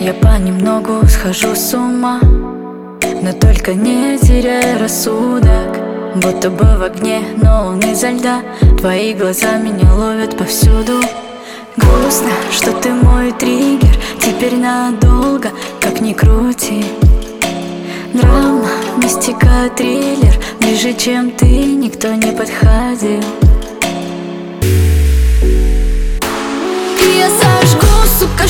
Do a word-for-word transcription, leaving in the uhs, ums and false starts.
Я понемногу схожу с ума, но только не теряй рассудок. Будто бы в огне, но он изо льда. Твои глаза меня ловят повсюду. Грустно, что ты мой триггер. Теперь надолго, как ни крути. Драма, мистика, триллер. Ближе, чем ты, никто не подходил. Я сожгу, сука,